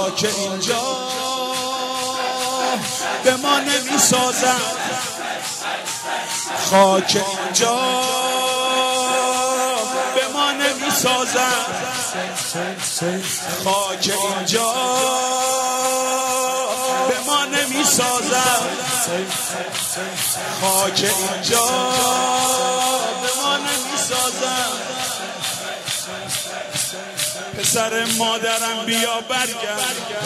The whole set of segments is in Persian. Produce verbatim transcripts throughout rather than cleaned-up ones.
خاک اینجا به ما نمیسازد، خاک اینجا به ما نمیسازد، خاک اینجا به ما نمیسازد، خاک اینجا به ما نمیسازد. پسر مادرم بیا برگرد،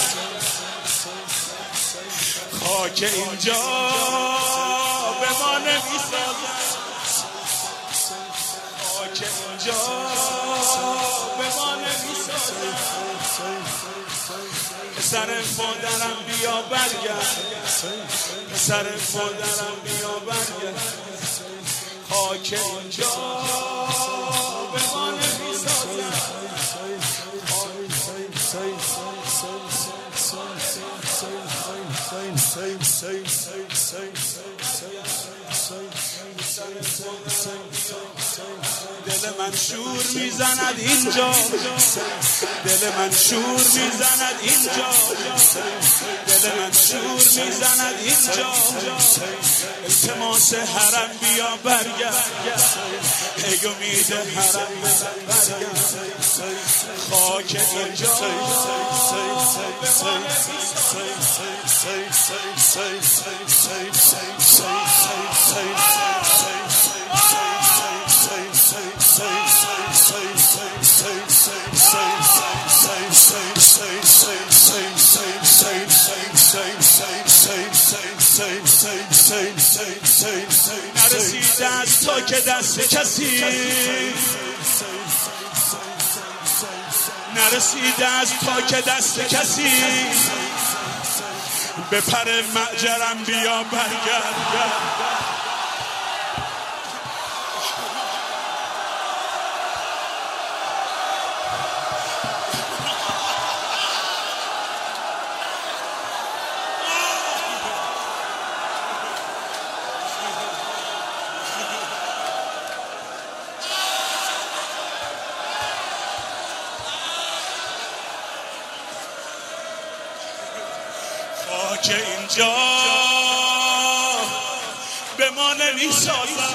خاک اینجا به ما نمیسازد، خاک اینجا به ما نمیسازد. پسر مادرم بیا برگرد، پسر مادرم بیا برگرد، خاک اینجا به ما نمیسازد. دل من شور میزند اینجا، دل من شور میزند اینجا، دل من شور میزند اینجا. التماس حرم بیا برگرد، ای امید حرم برگرد، خاک اینجا به ما نرسیده است تا که دست کسی، نرسیده است تا که دست کسی به پر معجرم بیا برگرد. خاک اینجا به ما نمیسازد،